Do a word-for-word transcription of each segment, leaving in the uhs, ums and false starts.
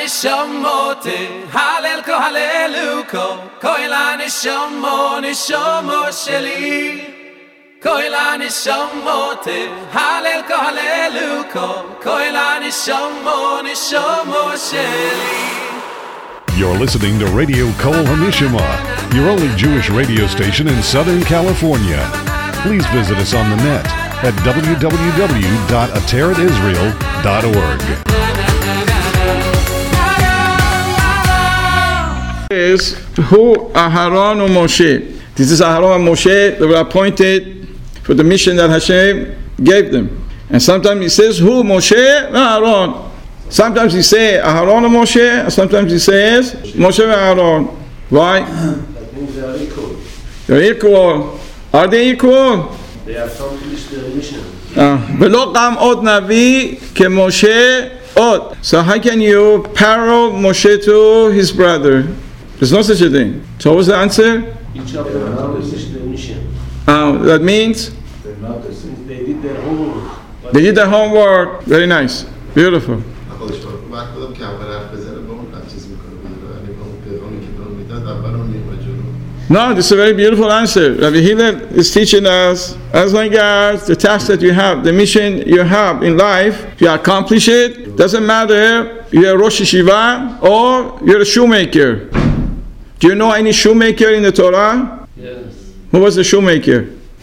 nishamote halel ko haleluko koila nishamo nishamo sheli koila nishamote halel ko haleluko koila nishamo nishamo sheli. You're listening to Radio Kol Hamishama, your only Jewish radio station in Southern California. Please visit us on the net at w w w dot ateret israel dot org. Is who Aharon and Moshe. This is Aharon and Moshe that were appointed for the mission that Hashem gave them. And sometimes he says who Moshe and Aharon. Sometimes he says Aharon and Moshe, and sometimes he says Moshe and Aharon. Why? That means they are equal. They're equal. Are they equal? They have accomplished their mission. ולא קם עוד נביא כמשה עוד. So how can you parallel Moshe to his brother? There's no such a thing. So what was the answer? Each of them accomplished their mission. Uh, that means? They did their homework. They did their homework. Very nice. Beautiful. No, this is a very beautiful answer. Rabbi Hillel is teaching us, as long as the task that you have, the mission you have in life, if you accomplish it, doesn't matter you're a Rosh Yeshiva or you're a shoemaker. Do you know any shoemaker in the Torah? Yes. Who was the shoemaker?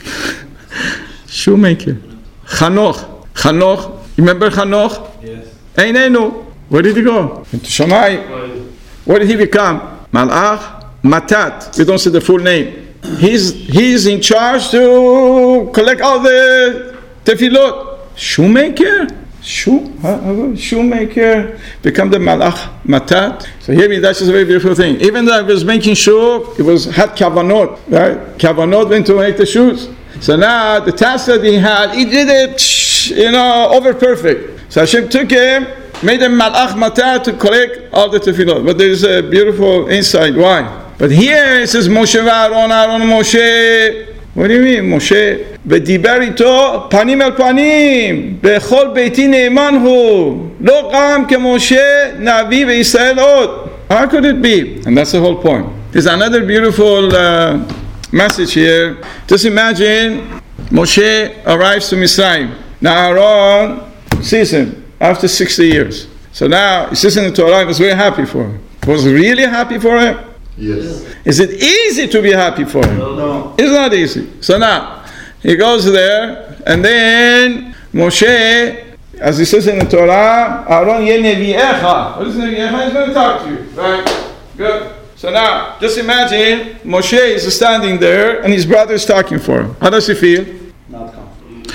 Shoemaker. Chanoch. Chanoch. You remember Chanoch? Yes. Einenu. Where did he go? Into Shammai. What did he become? Malach. Matat, we don't say the full name. He's he's in charge to collect all the tefillot. Shoemaker, shoe, uh, shoemaker, become the malach matat. So here that's just a very beautiful thing. Even though I was making shoe, it was had kavanot, right? Kavanot went to make the shoes. So now the task that he had, he did it, you know, over perfect. So Hashem took him, made him malach matat to collect all the tefillot. But there is a beautiful insight. Why? But here it says Moshe v'Aaron, Aaron Moshe. What do you mean, Moshe? ודיבר איתו פנים אל פנים, בכל ביתי נאמן הוא, לא קם כמשה נביא בישראל עוד. How could it be? And that's the whole point. There's another beautiful uh, message here. Just imagine Moshe arrives to Mitzrayim. Now Aaron sees him after sixty years. So now he says in the Torah, he was very happy for him. Was he really happy for him? Yes. Is it easy to be happy for him? No, no. It's not easy. So now, he goes there, and then Moshe, as he says in the Torah, Aaron ye nevi'echa. What is nevi'echa? He's going to talk to you, right? Good. So now, just imagine, Moshe is standing there, and his brother is talking for him. How does he feel? Not comfortable.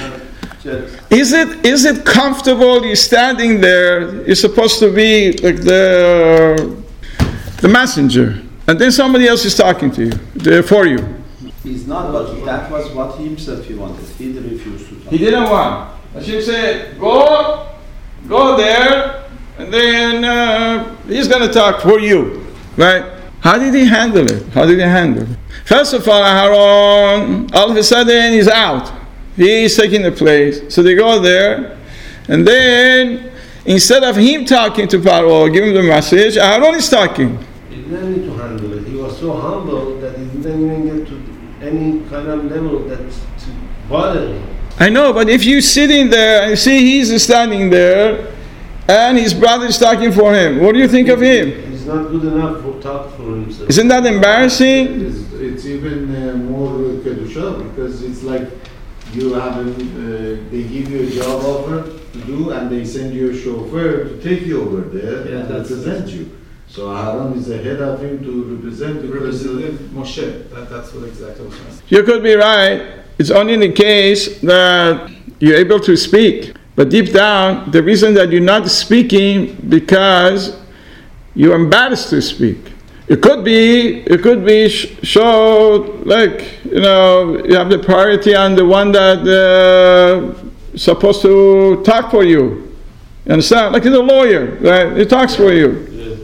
Is it is it comfortable? You're standing there, you're supposed to be like the, the messenger. And then somebody else is talking to you, for you. He's not, but that was what he himself he wanted. He refused to talk. He didn't want. Hashem said, go, go there, and then uh, he's going to talk for you. Right? How did he handle it? How did he handle it? First of all, Aaron, all of a sudden, he's out. He's taking the place. So they go there, and then, instead of him talking to Paro, giving the message, Aaron is talking. He didn't need to handle it. He was so humble that he didn't even get to any kind of level that to bother him. I know, but if you're sitting there and you see he's standing there and his brother is talking for him, what do you think of him? He's not good enough to talk for himself. Isn't that embarrassing? It's, it's even uh, more kedusha because it's like you have a, uh, they give you a job offer to do and they send you a chauffeur to take you over there Yeah, and that's represent you. So Aaron is ahead of him to represent because Representative Moshe. That, that's what exactly what I'm saying. You could be right. It's only in the case that you're able to speak. But deep down, the reason that you're not speaking because you're embarrassed to speak. It could be, it could be sh- show like, you know, you have the priority on the one that uh, supposed to talk for you. You understand? Like the lawyer, right? He talks for you.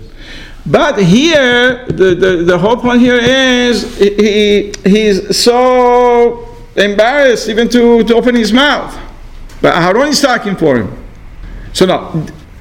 But here, the, the, the whole point here is he he's so embarrassed even to, to open his mouth. But Aaron is talking for him. So now,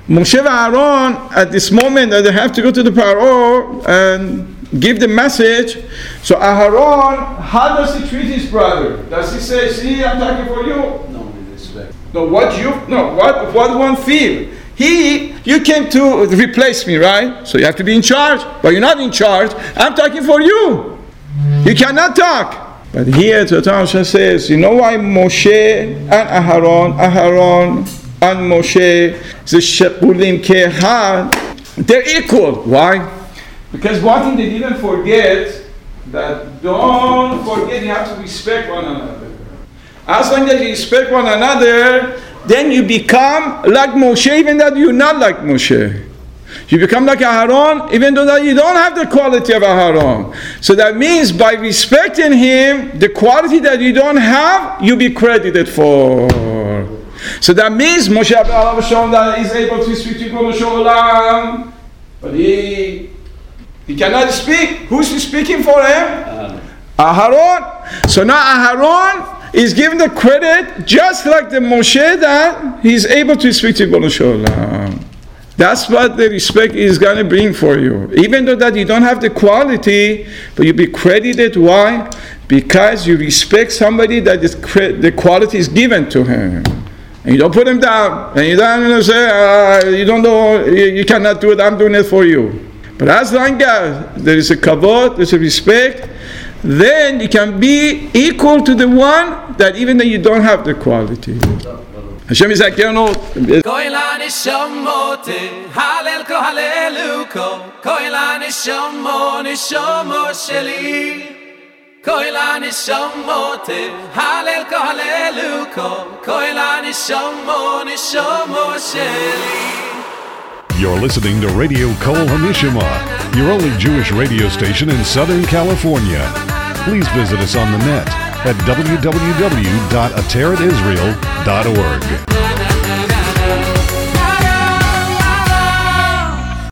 Moshe and Aaron, at this moment that they have to go to the Paro and give the message, so Aaron, how does he treat his brother? Does he say, see, I'm talking for you? No, with respect. No, what you, no, what, what one feel? He, you came to replace me, right? So you have to be in charge, but you're not in charge. I'm talking for you. You cannot talk. But here the Torah says, you know why Moshe and Aharon, Aharon and Moshe, the Shekulim Kehad, they're equal. Why? Because one thing they didn't forget, that don't forget you have to respect one another. As long as you respect one another, then you become like Moshe, even though you're not like Moshe. You become like Aharon, even though that you don't have the quality of Aharon. So that means by respecting him, the quality that you don't have, you be credited for. So that means Moshe that is able to speak to Ribono Shel Olam, but he he cannot speak. Who's speaking for him? Aharon. So now Aharon is given the credit just like the Moshe that he's able to speak to Ribono Shel Olam. That's what the respect is going to bring for you. Even though that you don't have the quality, but you be credited. Why? Because you respect somebody that is cre- the quality is given to him. And you don't put him down. And you don't say, uh, you don't know, you, you cannot do it, I'm doing it for you. But as long as there is a kavod, there's a respect, then you can be equal to the one that even though you don't have the quality. Hashem is like, you know. Koila nishamote, halel ko haleluko. Koila nishamo, nishamo sheli. Koila nishamote, halel ko haleluko. Koila nishamo, nishamo sheli. You're listening to Radio Kol HaNishama, your only Jewish radio station in Southern California. Please visit us on the net at w w w dot ateret israel dot org.